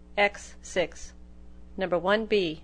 X6. Number 1B.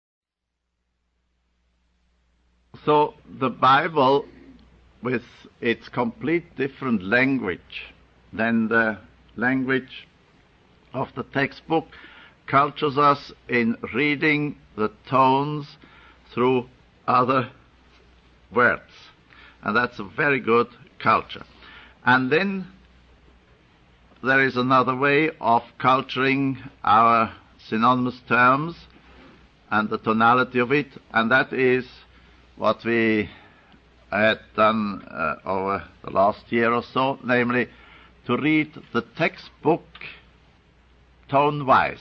So the Bible, with its complete different language than the language of the textbook, cultures us in reading the tones through other words. And that's a very good culture. And then there is another way of culturing our synonymous terms and the tonality of it, and that is what we had done over the last year or so, namely to read the textbook tone-wise.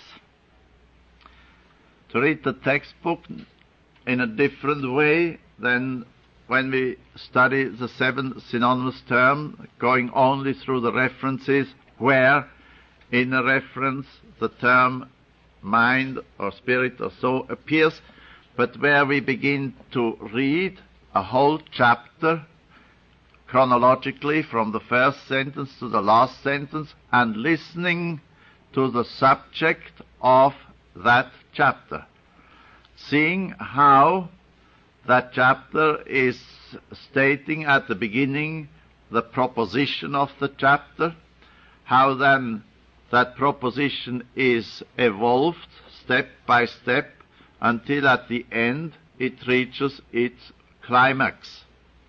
To read the textbook in a different way than when we study the 7 synonymous terms, going only through the references where in a reference the term mind or spirit or soul appears, but where we begin to read a whole chapter chronologically from the first sentence to the last sentence and listening to the subject of that chapter, seeing how that chapter is stating at the beginning the proposition of the chapter, how then that proposition is evolved step by step until at the end it reaches its climax.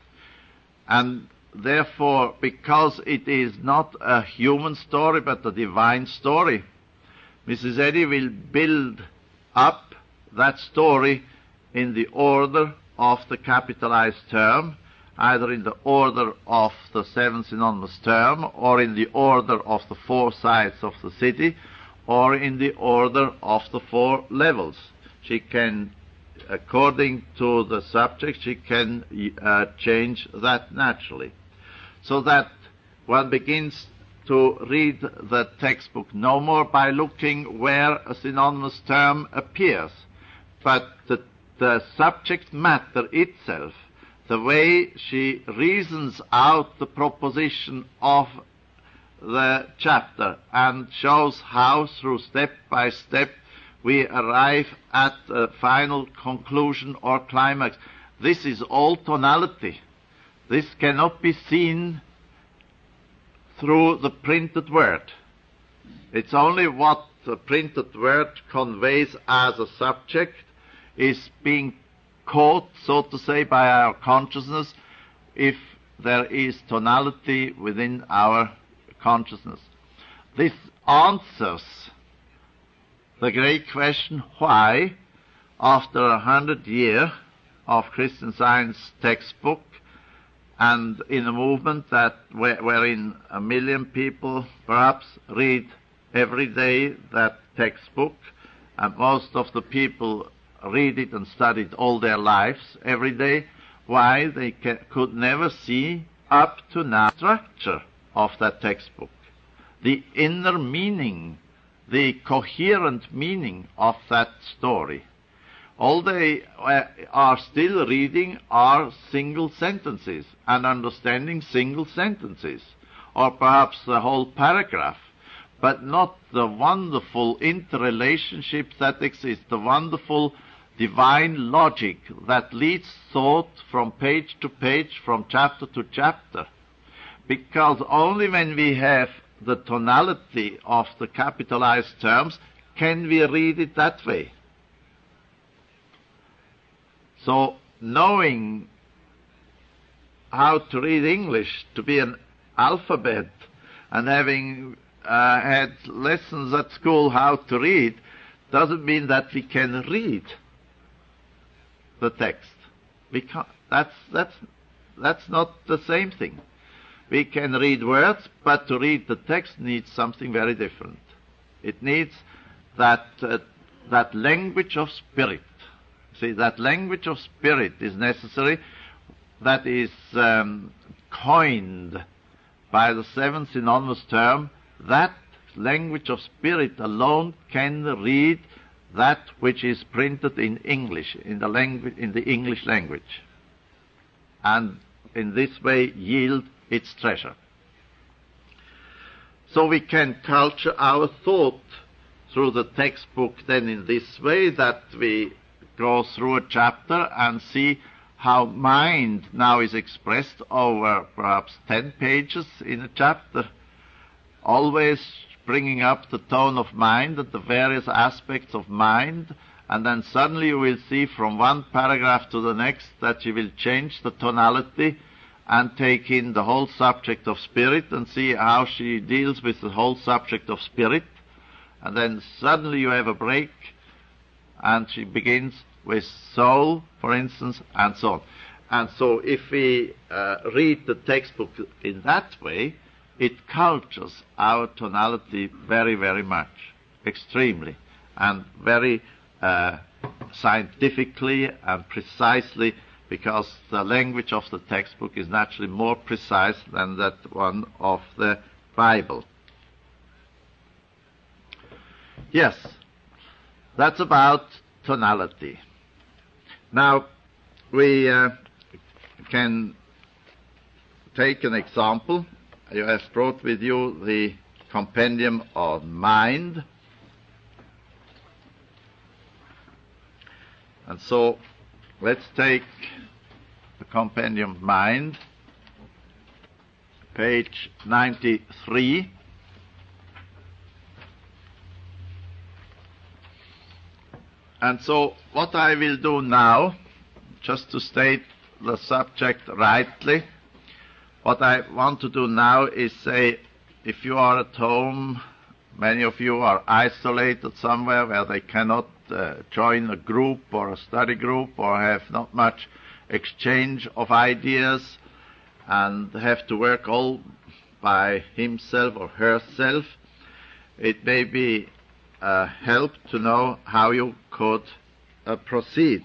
And therefore, because it is not a human story but a divine story, Mrs. Eddy will build up that story in the order of the capitalized term, either in the order of the 7 synonymous term, or in the order of the 4 sides of the city, or in the order of the 4 levels. She can, according to the subject, she can change that naturally. So that one begins to read the textbook no more by looking where a synonymous term appears, but the subject matter itself, the way she reasons out the proposition of the chapter and shows how through step by step we arrive at a final conclusion or climax. This is all tonality. This cannot be seen through the printed word. It's only what the printed word conveys as a subject is being caught, so to say, by our consciousness, if there is tonality within our consciousness. This answers the great question why, after 100 years of Christian Science textbook, and in a movement that wherein 1 million people perhaps read every day that textbook, and most of the people read it and study it all their lives every day, why they could never see up to now the structure of that textbook, the inner meaning, the coherent meaning of that story. All they are still reading are single sentences and understanding single sentences, or perhaps the whole paragraph, but not the wonderful interrelationships that exist, the wonderful divine logic that leads thought from page to page, from chapter to chapter. Because only when we have the tonality of the capitalized terms can we read it that way. So knowing how to read English, to be an alphabet, and having had lessons at school how to read, doesn't mean that we can read the text. We can't. That's not the same thing. We can read words, but to read the text needs something very different. It needs that language of spirit. See, that language of spirit is necessary, that is coined by the 7 synonymous term. That language of spirit alone can read that which is printed in English, in the English language, and in this way yield its treasure. So we can culture our thought through the textbook then in this way, that we go through a chapter and see how mind now is expressed over perhaps 10 pages in a chapter, always bringing up the tone of mind and the various aspects of mind, and then suddenly you will see from one paragraph to the next that she will change the tonality and take in the whole subject of spirit and see how she deals with the whole subject of spirit. And then suddenly you have a break and she begins with soul, for instance, and so on. And so if we read the textbook in that way, it cultures our tonality very, very much, extremely, and very scientifically and precisely, because the language of the textbook is naturally more precise than that one of the Bible. Yes, that's about tonality. Now, we can take an example. You have brought with you the compendium on mind. And so let's take the compendium mind, page 93. And so what I will do now, just to state the subject rightly, what I want to do now is say, if you are at home, many of you are isolated somewhere where they cannot join a group or a study group or have not much exchange of ideas and have to work all by himself or herself, it may be help to know how you could proceed.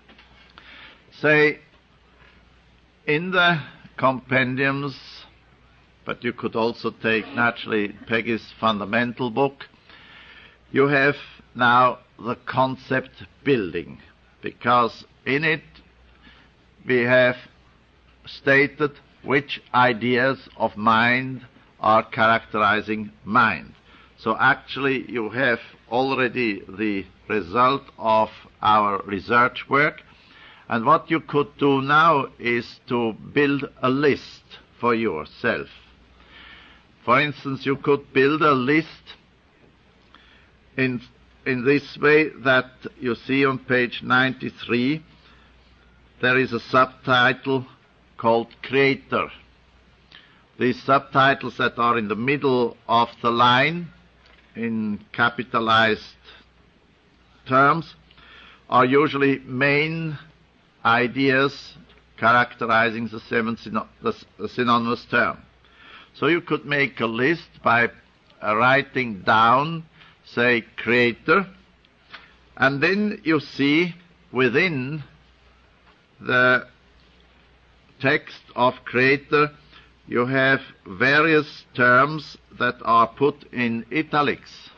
Say, in the compendiums, but you could also take naturally Peggy's fundamental book, you have now the concept building, because in it we have stated which ideas of mind are characterizing mind. So actually you have already the result of our research work, and what you could do now is to build a list for yourself. For instance, you could build a list in this way that you see on page 93. There is a subtitle called Creator. These subtitles that are in the middle of the line in capitalized terms are usually main ideas characterizing the synonymous term. So you could make a list by writing down, say, Creator, and then you see within the text of Creator you have various terms that are put in italics.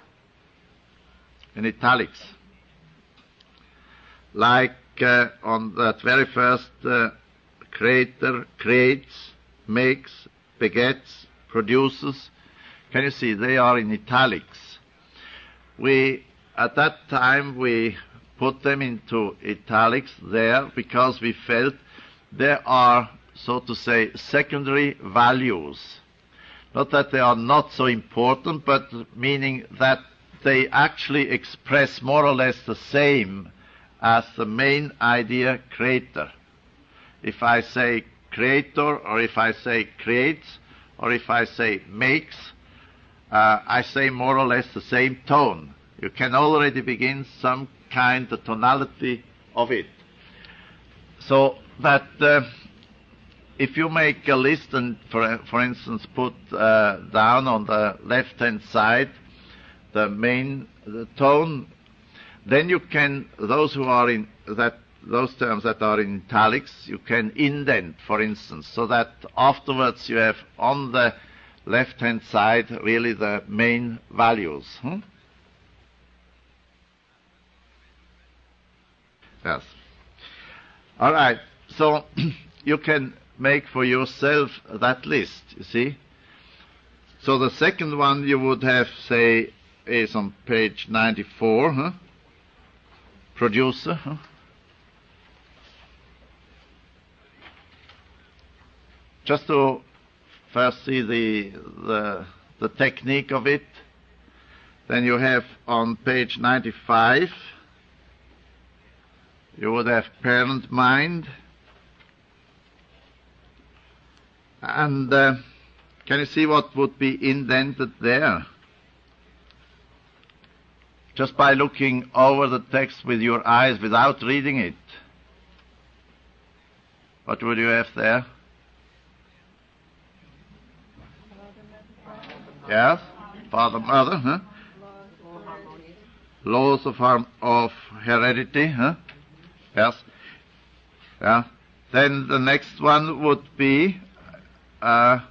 Like on that very first Creator, creates, makes, begets, produces. Can you see they are in italics? At that time we put them into italics there because we felt there are, so to say, secondary values. Not that they are not so important, but meaning that they actually express more or less the same as the main idea Creator. If I say Creator, or if I say creates, or if I say makes, I say more or less the same tone. You can already begin some kind of tonality of it. So that if you make a list and, for instance, put down on the left-hand side the tone, then you can, those terms that are in italics, you can indent, for instance, so that afterwards you have on the left-hand side really the main values. Yes. All right. So you can make for yourself that list, you see. So the second one you would have, say, is on page 94. Huh? Producer. Huh? Just to first see the technique of it. Then you have on page 95, you would have parent mind. And can you see what would be indented there? Just by looking over the text with your eyes without reading it. What would you have there? Yes? Father, mother, huh? Laws of heredity, huh? Yes. Yeah. Then the next one would be the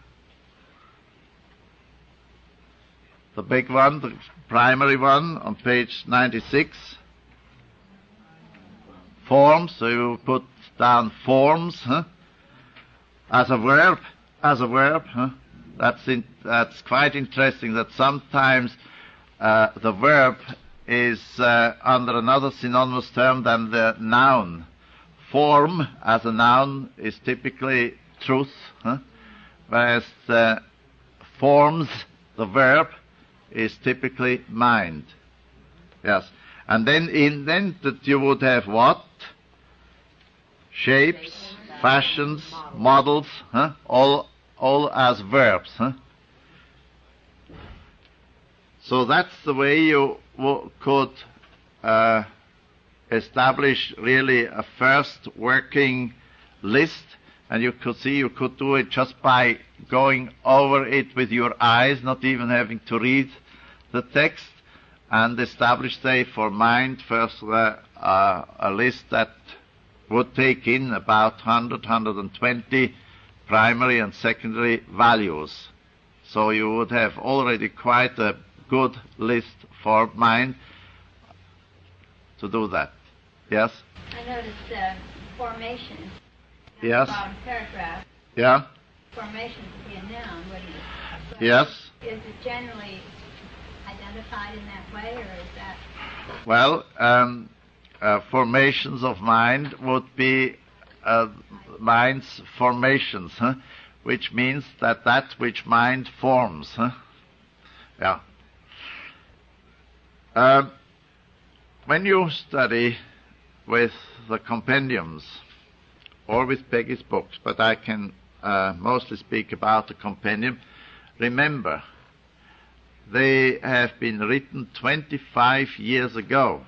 big one, the primary one on page 96. Forms, so you put down forms, huh? As a verb, huh? That's quite interesting that sometimes the verb is under another synonymous term than the noun. Form as a noun is typically truth, huh? Whereas forms, the verb, is typically mind. Yes. And then indented you would have what? Shapes, fashions, models, huh? All as verbs, huh? So that's the way you could establish really a first working list, and you could see you could do it just by going over it with your eyes, not even having to read the text, and establish, say, for mind first a list that would take in about 120 primary and secondary values. So you would have already quite a good list for mind to do that. Yes? I noticed formation. Yes. Bottom paragraph. Yeah? Formation would be a noun, wouldn't it? So Yes. Is it generally identified in that way, or is that... Well, formations of mind would be mind's formations, huh? Which means that which mind forms. Huh? Yeah. When you study with the compendiums or with Peggy's books, but I can mostly speak about the compendium, remember, they have been written 25 years ago.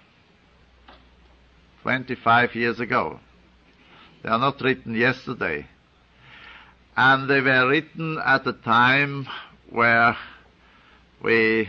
25 years ago. They are not written yesterday. And they were written at a time where where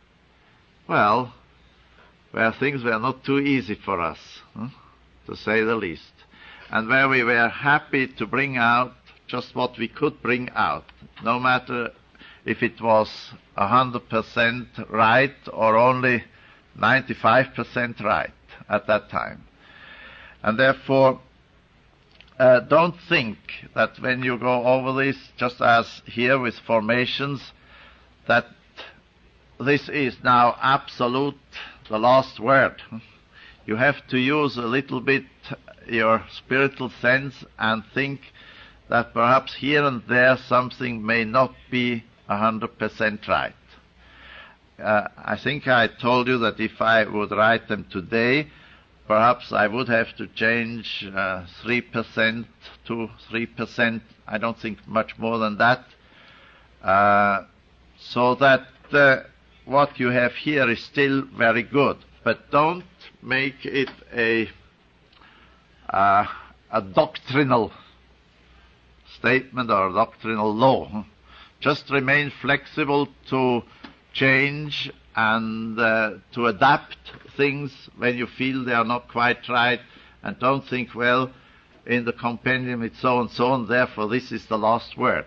things were not too easy for us, to say the least, and where we were happy to bring out just what we could bring out, no matter if it was 100% right or only 95% right at that time. And therefore, don't think that when you go over this, just as here with formations, that this is now absolute, the last word. You have to use a little bit your spiritual sense and think that perhaps here and there something may not be 100% right. I think I told you that if I would write them today, perhaps I would have to change 3% to 3%. I don't think much more than that. So that what you have here is still very good. But don't make it a doctrinal statement or a doctrinal law. Just remain flexible to change and to adapt things when you feel they are not quite right, and don't think, well, in the compendium it's so and so, and therefore this is the last word.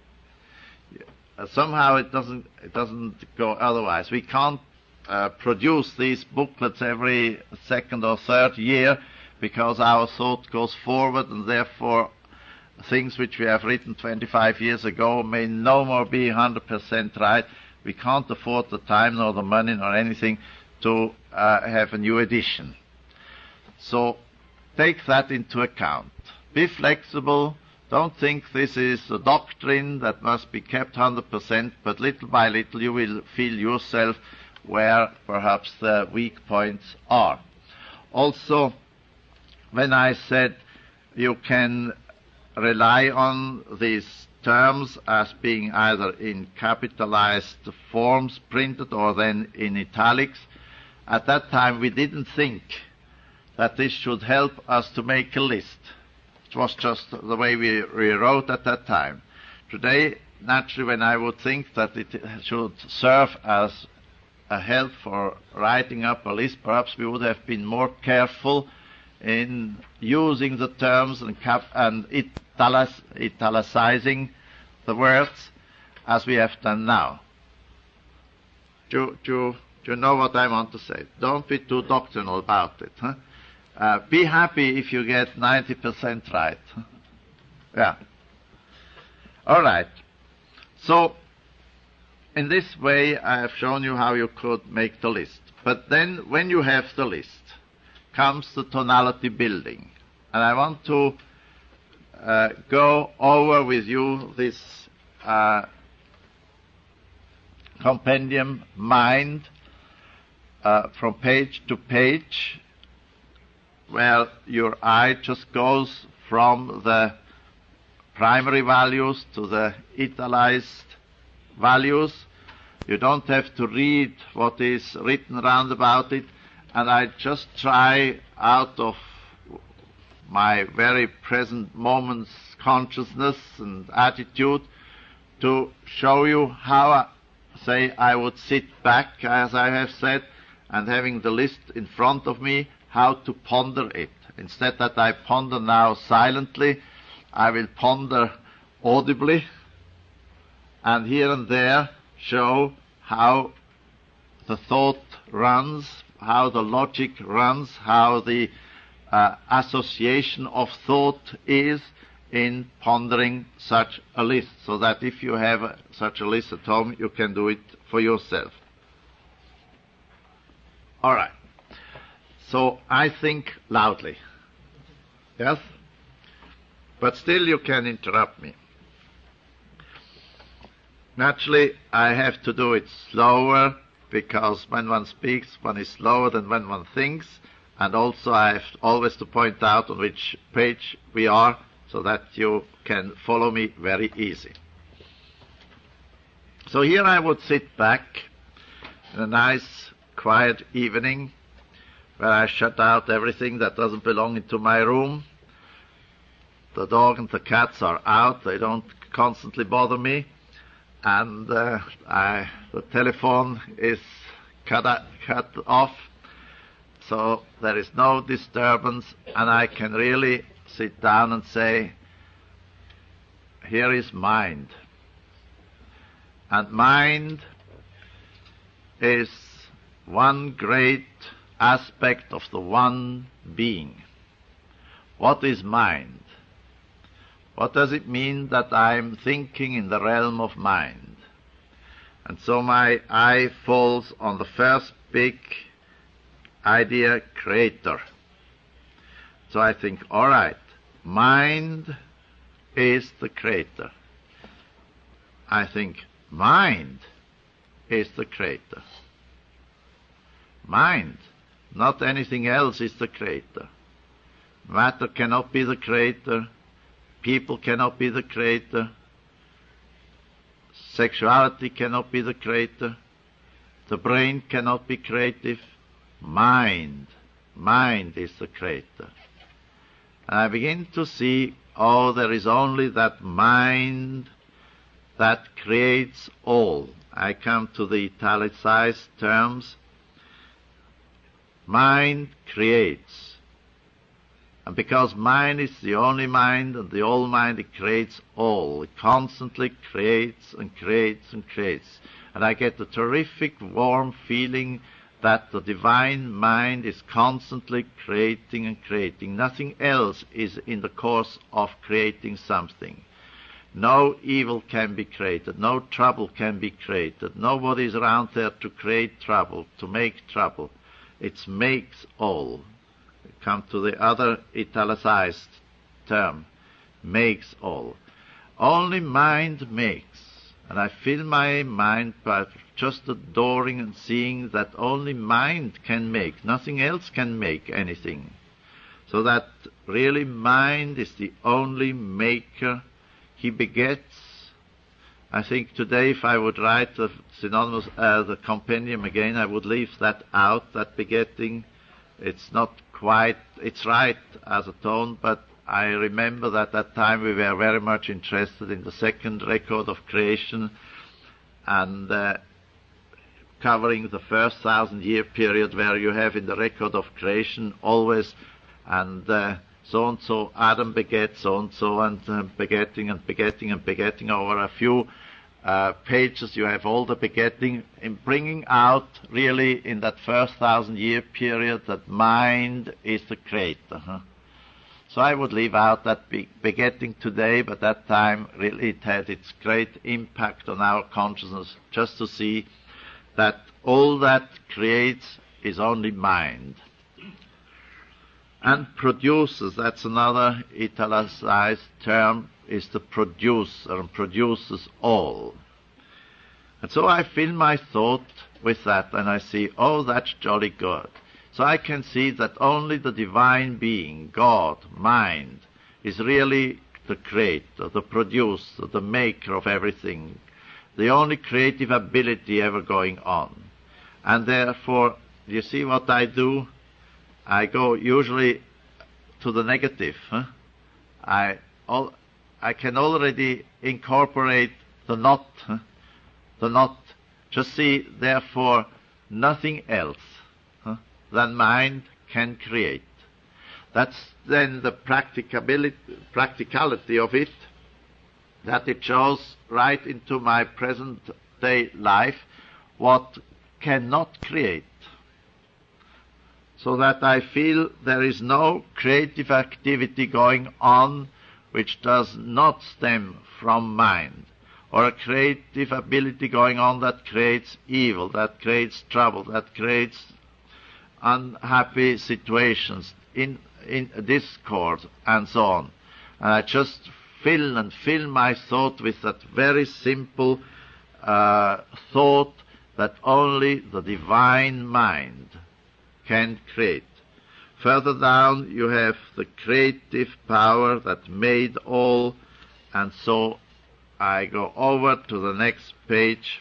Somehow it doesn't go otherwise. We can't produce these booklets every second or third year because our thought goes forward, and therefore things which we have written 25 years ago may no more be 100% right. we can't afford the time nor the money nor anything to have a new edition. So take that into account. Be flexible. Don't think this is a doctrine that must be kept 100%, but little by little you will feel yourself where perhaps the weak points are. Also, when I said you can rely on these terms as being either in capitalized forms printed or then in italics, at that time we didn't think that this should help us to make a list. It was just the way we wrote at that time. Today, naturally, when I would think that it should serve as a help for writing up a list, perhaps we would have been more careful in using the terms and italicizing the words as we have done now. Do you know what I want to say? Don't be too doctrinal about it. Huh? Be happy if you get 90% right. Yeah. All right. So, in this way, I have shown you how you could make the list. But then, when you have the list, comes the tonality building. And I want to go over with you this compendium, Mind, from page to page, where your eye just goes from the primary values to the italicized values. You don't have to read what is written round about it, and I just try out of my very present moment's consciousness and attitude to show you how, I would sit back, as I have said, and having the list in front of me, how to ponder it. Instead that I ponder now silently, I will ponder audibly, and here and there show how the thought runs, how the logic runs, how the association of thought is in pondering such a list, so that if you have such a list at home, you can do it for yourself. All right. So I think loudly. Yes? But still you can interrupt me. Naturally, I have to do it slower, because when one speaks, one is slower than when one thinks, and also I have always to point out on which page we are, so that you can follow me very easy. So here I would sit back in a nice, quiet evening, where I shut out everything that doesn't belong into my room. The dog and the cats are out, they don't constantly bother me, and the telephone is cut off, so there is no disturbance, and I can really sit down and say, here is mind. And mind is one great aspect of the one being. What is mind? What does it mean that I'm thinking in the realm of mind? And so my eye falls on the first big idea, creator. So I think, all right, mind is the creator. I think, mind is the creator. Mind, not anything else, is the creator. Matter cannot be the creator. People cannot be the creator. Sexuality cannot be the creator. The brain cannot be creative. Mind is the creator. And I begin to see, there is only that mind that creates all. I come to the italicized terms. Mind creates. And because mind is the only mind and the all mind, it creates all. It constantly creates and creates and creates. And I get a terrific warm feeling that the divine mind is constantly creating and creating. Nothing else is in the course of creating something. No evil can be created, no trouble can be created. Nobody is around there to create trouble, to make trouble. It makes all. Come to the other italicized term, makes all. Only mind makes. And I fill my mind by just adoring and seeing that only mind can make. Nothing else can make anything. So that really mind is the only maker. He begets. I think today if I would write the synonymous, the compendium again, I would leave that out, that begetting. It's not quite, it's right as a tone, but I remember that at that time we were very much interested in the second record of creation and covering the first 1,000-year period where you have in the record of creation always and so-and-so Adam begets so-and-so and begetting and begetting and begetting. Over a few pages you have all the begetting in bringing out really in that first 1,000-year period that mind is the creator. So I would leave out that begetting today, but that time really it had its great impact on our consciousness just to see that all that creates is only mind. And produces, that's another italicized term, is the producer and produces all. And so I fill my thought with that and I see, oh, that's jolly good. So I can see that only the divine being, God, mind, is really the creator, the producer, the maker of everything, the only creative ability ever going on. And therefore, you see what I do? I go usually to the negative. I can already incorporate the not. The not. Just see, therefore, nothing else than mind can create. That's then the practicality of it, that it shows right into my present day life what cannot create. So that I feel there is no creative activity going on which does not stem from mind, or a creative ability going on that creates evil, that creates trouble, that creates unhappy situations in discord and so on. And I just fill my thought with that very simple thought that only the divine mind can create. Further down you have the creative power that made all, and so I go over to the next page,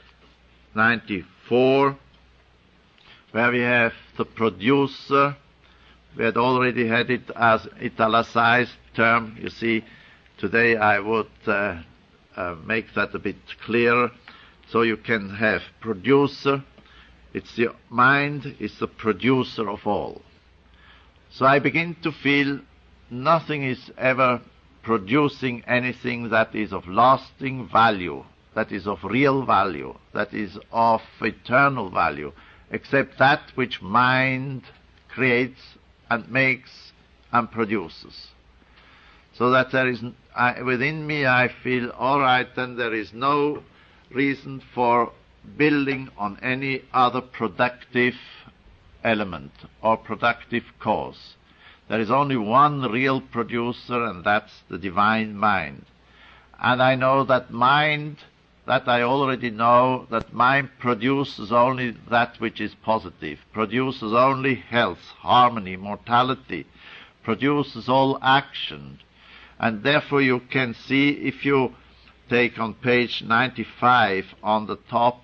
94, where we have the producer. We had already had it as italicized term. You see, today I would make that a bit clearer. So you can have producer. It's the mind is the producer of all. So I begin to feel nothing is ever producing anything that is of lasting value, that is of real value, that is of eternal value, except that which mind creates and makes and produces. So that there is, within me I feel, all right, then there is no reason for building on any other productive element or productive cause. There is only one real producer, and that's the divine mind. And I know that mind, that I already know, that mind produces only that which is positive, produces only health, harmony, mortality, produces all action. And therefore you can see, if you take on page 95 on the top,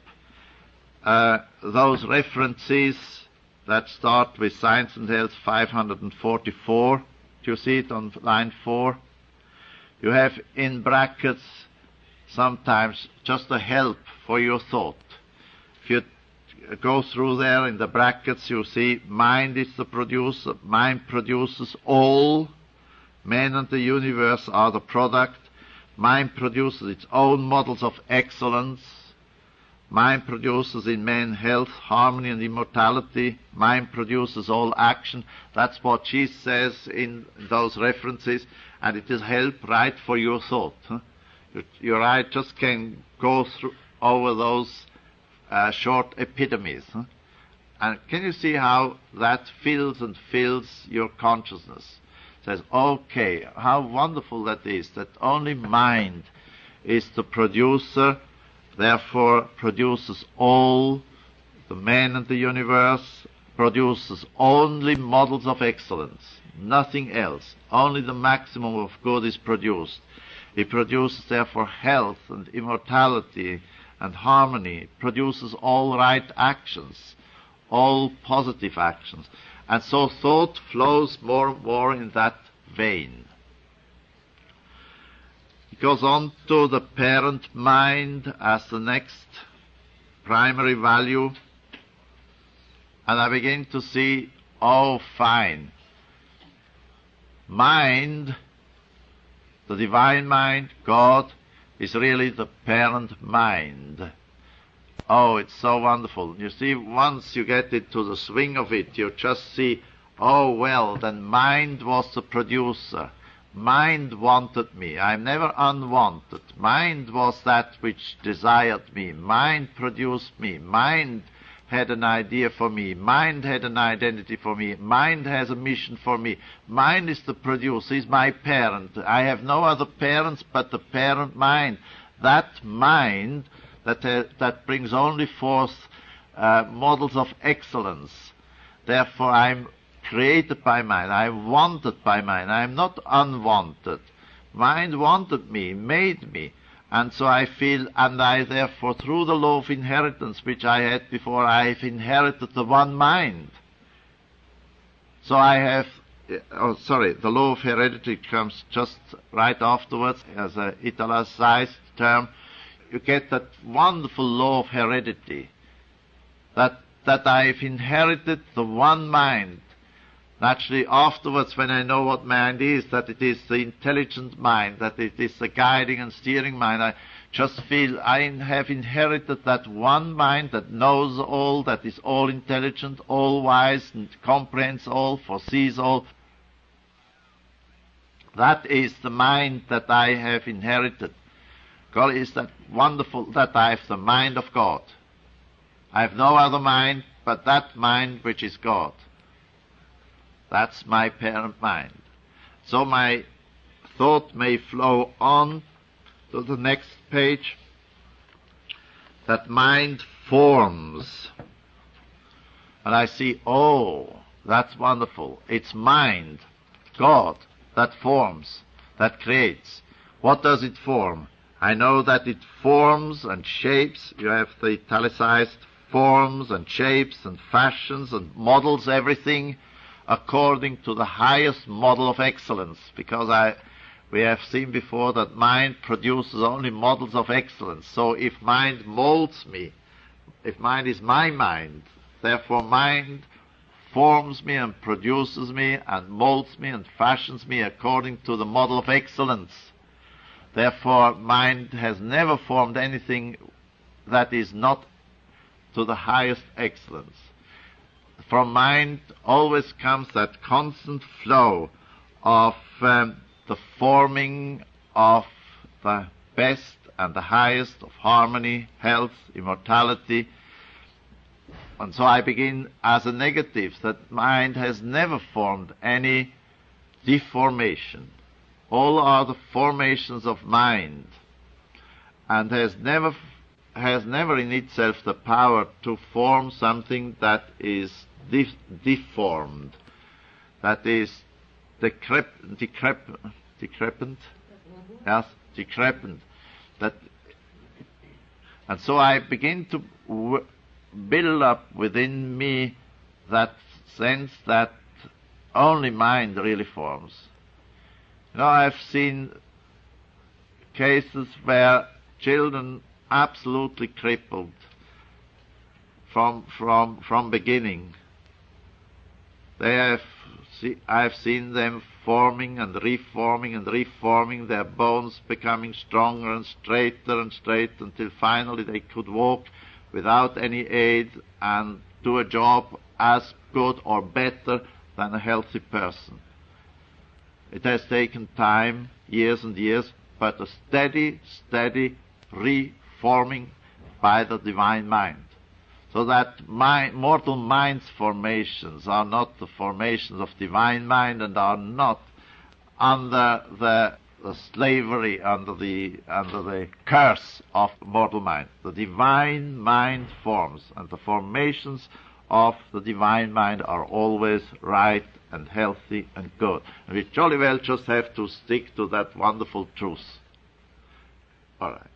those references that start with Science and Health 544. Do you see it on line 4? You have in brackets sometimes just a help for your thought. If you go through there in the brackets, you see mind is the producer, mind produces all, man and the universe are the product, mind produces its own models of excellence, mind produces in man health, harmony and immortality, mind produces all action. That's what she says in those references, and it is help right for your thought. Your eye just can go through over those short epitomes. Huh? And can you see how that fills and fills your consciousness? Says, okay, how wonderful that is, that only mind is the producer, therefore produces all the men in the universe, produces only models of excellence, nothing else. Only the maximum of good is produced. It produces therefore health and immortality and harmony. It produces all right actions, all positive actions. And so thought flows more and more in that vein. It goes on to the parent mind as the next primary value. And I begin to see, oh, fine. Mind, the divine mind, God, is really the parent mind. Oh, it's so wonderful. You see, once you get into the swing of it, you just see, oh, well, then mind was the producer. Mind wanted me. I'm never unwanted. Mind was that which desired me. Mind produced me. Mind had an idea for me. Mind had an identity for me. Mind has a mission for me. Mind is the producer, is my parent. I have no other parents but the parent mind. That mind that brings only forth models of excellence. Therefore, I'm created by mind. I'm wanted by mind. I'm not unwanted. Mind wanted me, made me. And so I feel, and I therefore, through the law of inheritance, which I had before, I've inherited the one mind. So I have, the law of heredity comes just right afterwards as an italicized term. You get that wonderful law of heredity, that I've inherited the one mind. Naturally, afterwards, when I know what mind is, that it is the intelligent mind, that it is the guiding and steering mind, I just feel I have inherited that one mind that knows all, that is all intelligent, all wise, and comprehends all, foresees all. That is the mind that I have inherited. God is that wonderful that I have the mind of God. I have no other mind but that mind which is God. That's my parent mind. So my thought may flow on to the next page. That mind forms. And I see, oh, that's wonderful. It's mind, God, that forms, that creates. What does it form? I know that it forms and shapes. You have the italicized forms and shapes and fashions and models everything according to the highest model of excellence, because we have seen before that mind produces only models of excellence. So if mind molds me, if mind is my mind, therefore mind forms me and produces me and molds me and fashions me according to the model of excellence. Therefore mind has never formed anything that is not to the highest excellence. From mind always comes that constant flow of the forming of the best and the highest of harmony, health, immortality. And so I begin as a negative, that mind has never formed any deformation. All are the formations of mind, and has never in itself the power to form something that is deformed, that is decrepent. Yes, decrepent. And so I begin to build up within me that sense that only mind really forms. You know, I've seen cases where children absolutely crippled from beginning. I've seen them forming and reforming, their bones becoming stronger and straighter until finally they could walk without any aid and do a job as good or better than a healthy person. It has taken time, years and years, but a steady reforming by the divine mind. So that mortal mind's formations are not the formations of divine mind and are not under the slavery, under the curse of mortal mind. The divine mind forms, and the formations of the divine mind are always right and healthy and good. And we jolly well just have to stick to that wonderful truth. All right.